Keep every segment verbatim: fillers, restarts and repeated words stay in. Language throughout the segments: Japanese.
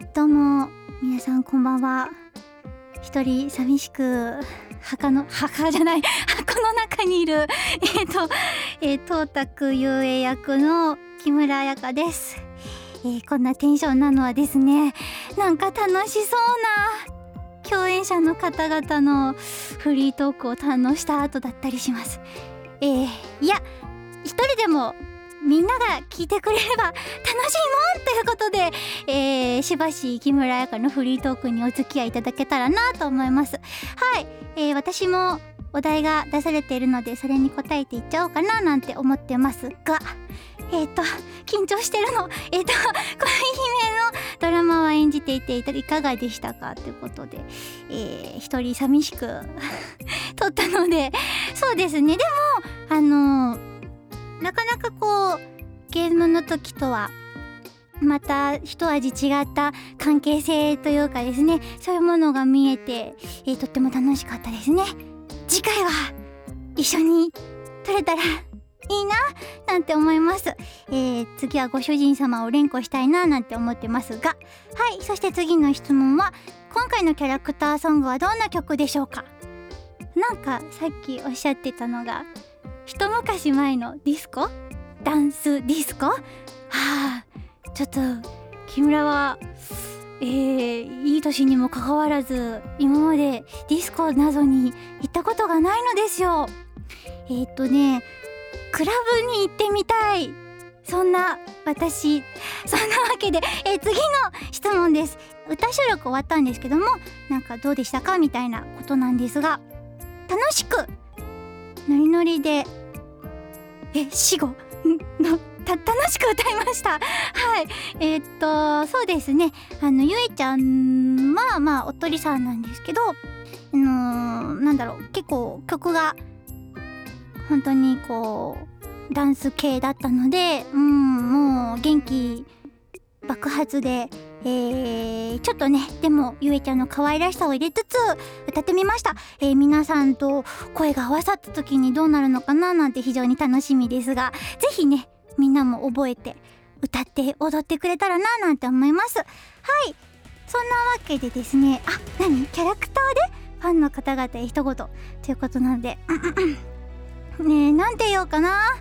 どうも皆さんこんばんは。一人寂しく墓の墓じゃない箱の中にいるえっとえー、東卓遊泳役の木村彩香です。えー、こんなテンションなのはですね、なんか楽しそうな共演者の方々のフリートークを堪能した後だったりします。えー、いや一人でもみんなが聞いてくれれば楽しいもんということで、えー、しばし木村彩香のフリートークにお付き合いいただけたらなと思います。はい、えー、私もお題が出されているのでそれに答えていっちゃおうかななんて思ってますが、えっと緊張してるのえっとこの姫のドラマは演じていていかがでしたかということで、えー、一人寂しく撮ったので、そうですね。でもあのーなかなかこうゲームの時とはまた一味違った関係性というかですね、そういうものが見えて、えー、とっても楽しかったですね。次回は一緒に撮れたらいいななんて思います。えー、次はご主人様を連呼したいななんて思ってますが、はい。そして次の質問は、今回のキャラクターソングはどんな曲でしょうか。なんかさっきおっしゃってたのが一昔前のディスコ、ダンスディスコ、はあ、ちょっと木村は、えー、いい年にもかかわらず今までディスコなどに行ったことがないのですよ。えー、っとねクラブに行ってみたい、そんな私。そんなわけで、えー、次の質問です。歌収録終わったんですけども、なんかどうでしたかみたいなことなんですが、楽しくノリノリでえ死後のた楽しく歌いました。はい。えー、っとそうですね、あのゆえちゃんはまあおとりさんなんですけど、あのー、なんだろう、結構曲が本当にこうダンス系だったので、うんもう元気爆発で、えー、ちょっとねでもゆえちゃんの可愛らしさを入れつつ歌ってみました。えー、皆さんと声が合わさった時にどうなるのかななんて非常に楽しみですが、ぜひねみんなも覚えて歌って踊ってくれたらななんて思います。はい。そんなわけでですね、あ、何キャラクターでファンの方々へ一言ということなのでねえ、なんて言おうかな。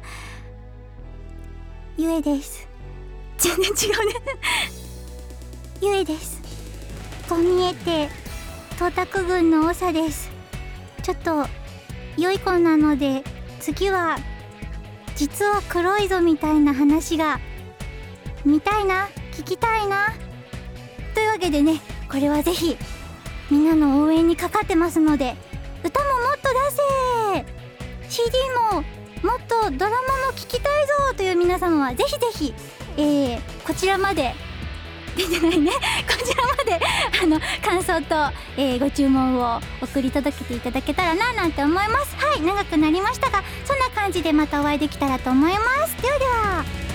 ゆえです。全然違うねゆえです。こう見えて東卓軍の長です。ちょっと良い子なので次は実は黒いぞみたいな話が見たいな、聞きたいなというわけでね、これはぜひみんなの応援にかかってますので、歌ももっと出せ、 シーディー ももっとドラマも聴きたいぞという皆様はぜひぜひ、えー、こちらまで出てないねこちらまであの感想と、えー、ご注文を送り届けていただけたらななんて思います。はい、長くなりましたがそんな感じでまたお会いできたらと思います。ではでは。